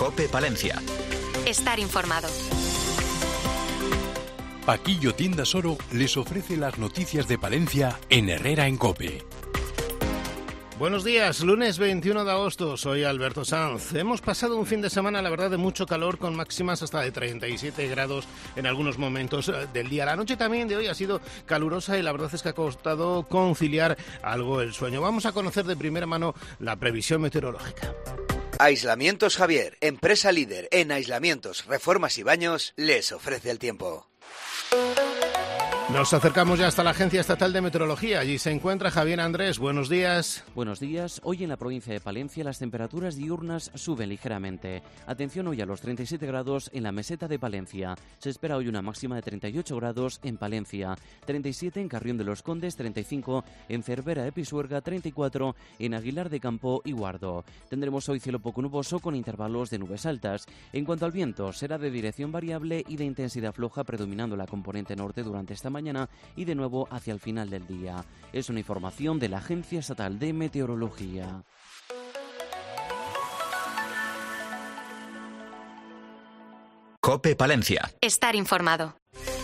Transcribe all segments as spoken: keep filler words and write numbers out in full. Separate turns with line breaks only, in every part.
COPE Palencia.
Estar informado.
Paquillo Tiendas Oro les ofrece las noticias de Palencia en Herrera en COPE.
Buenos días, lunes veintiuno de agosto, soy Alberto Sanz. Hemos pasado un fin de semana, la verdad, de mucho calor, con máximas hasta de treinta y siete grados en algunos momentos del día. La noche también de hoy ha sido calurosa y la verdad es que ha costado conciliar algo el sueño. Vamos a conocer de primera mano la previsión meteorológica.
Aislamientos Javier, empresa líder en aislamientos, reformas y baños, les ofrece el tiempo.
Nos acercamos ya hasta la Agencia Estatal de Meteorología. Allí se encuentra Javier Andrés. Buenos días.
Buenos días. Hoy en la provincia de Palencia las temperaturas diurnas suben ligeramente. Atención hoy a los treinta y siete grados en la meseta de Palencia. Se espera hoy una máxima de treinta y ocho grados en Palencia, treinta y siete en Carrión de los Condes, treinta y cinco en Cervera de Pisuerga, treinta y cuatro en Aguilar de Campo y Guardo. Tendremos hoy cielo poco nuboso con intervalos de nubes altas. En cuanto al viento, será de dirección variable y de intensidad floja, predominando la componente norte durante esta mañana y de nuevo hacia el final del día. Es una información de la Agencia Estatal de Meteorología.
COPE Palencia.
Estar informado.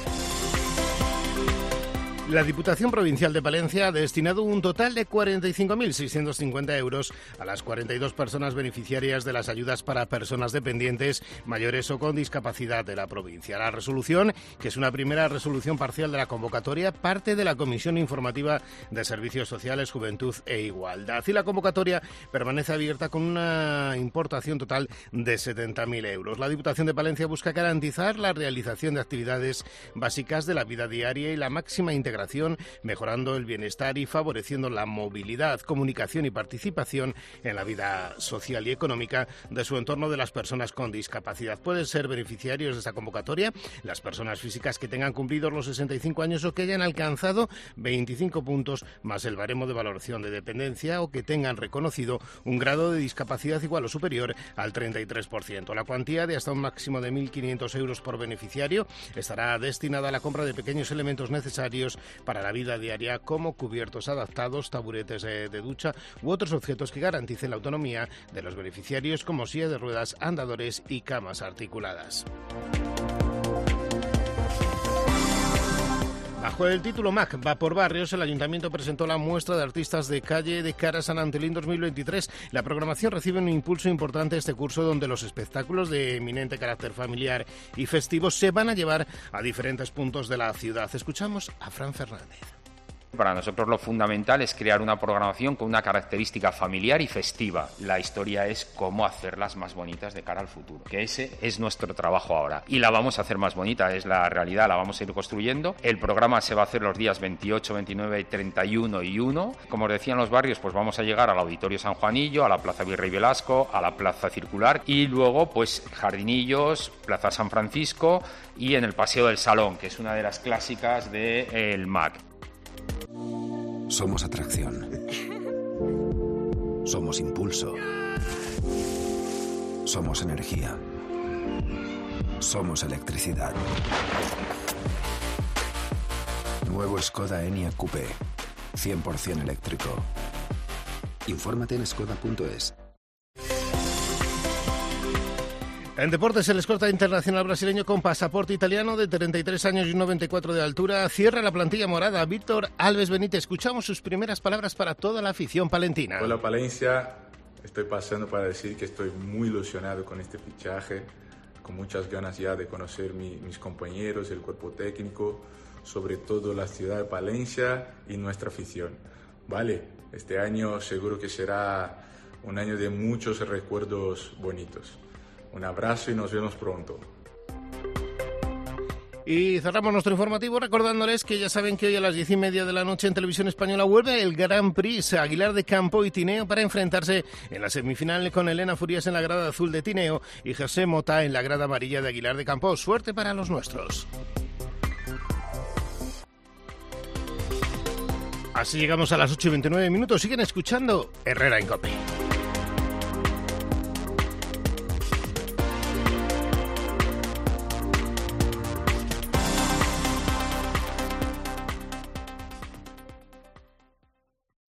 La Diputación Provincial de Palencia ha destinado un total de cuarenta y cinco mil seiscientos cincuenta euros a las cuarenta y dos personas beneficiarias de las ayudas para personas dependientes mayores o con discapacidad de la provincia. La resolución, que es una primera resolución parcial de la convocatoria, parte de la Comisión Informativa de Servicios Sociales, Juventud e Igualdad. Y la convocatoria permanece abierta con una importación total de setenta mil euros. La Diputación de Palencia busca garantizar la realización de actividades básicas de la vida diaria y la máxima integración, mejorando el bienestar y favoreciendo la movilidad, comunicación y participación en la vida social y económica de su entorno de las personas con discapacidad. Pueden ser beneficiarios de esta convocatoria las personas físicas que tengan cumplidos los sesenta y cinco años o que hayan alcanzado veinticinco puntos más el baremo de valoración de dependencia o que tengan reconocido un grado de discapacidad igual o superior al treinta y tres por ciento. La cuantía de hasta un máximo de mil quinientos euros por beneficiario estará destinada a la compra de pequeños elementos necesarios para la vida diaria, como cubiertos adaptados, taburetes de, de ducha u otros objetos que garanticen la autonomía de los beneficiarios, como silla de ruedas, andadores y camas articuladas. Bajo el título M A C, Va por Barrios, el Ayuntamiento presentó la muestra de artistas de calle de cara a San Antolín dos mil veintitrés. La programación recibe un impulso importante este curso, donde los espectáculos de eminente carácter familiar y festivos se van a llevar a diferentes puntos de la ciudad. Escuchamos a Fran Fernández.
Para nosotros lo fundamental es crear una programación con una característica familiar y festiva. La historia es cómo hacerlas más bonitas de cara al futuro, que ese es nuestro trabajo ahora. Y la vamos a hacer más bonita, es la realidad, la vamos a ir construyendo. El programa se va a hacer los días veintiocho, veintinueve, treinta y uno y uno. Como os decía, en los barrios pues vamos a llegar al Auditorio San Juanillo, a la Plaza Virrey Velasco, a la Plaza Circular y luego pues Jardinillos, Plaza San Francisco y en el Paseo del Salón, que es una de las clásicas del M A C.
Somos atracción. Somos impulso. Somos energía. Somos electricidad. Nuevo Skoda Enyaq Coupé. cien por ciento eléctrico. Infórmate en skoda punto es.
En deportes, el escolta internacional brasileño con pasaporte italiano de treinta y tres años y noventa y cuatro de altura cierra la plantilla morada. Víctor Alves Benítez, escuchamos sus primeras palabras para toda la afición palentina.
Hola Palencia, estoy pasando para decir que estoy muy ilusionado con este fichaje, con muchas ganas ya de conocer mi, mis compañeros, el cuerpo técnico, sobre todo la ciudad de Palencia y nuestra afición. Vale, este año seguro que será un año de muchos recuerdos bonitos. Un abrazo y nos vemos pronto.
Y cerramos nuestro informativo recordándoles que ya saben que hoy a las diez y media de la noche en Televisión Española vuelve el Grand Prix Aguilar de Campo y Tineo para enfrentarse en la semifinal con Elena Furias en la grada azul de Tineo y José Mota en la grada amarilla de Aguilar de Campo. Suerte para los nuestros. Así llegamos a las ocho y veintinueve minutos. Siguen escuchando Herrera en COPE.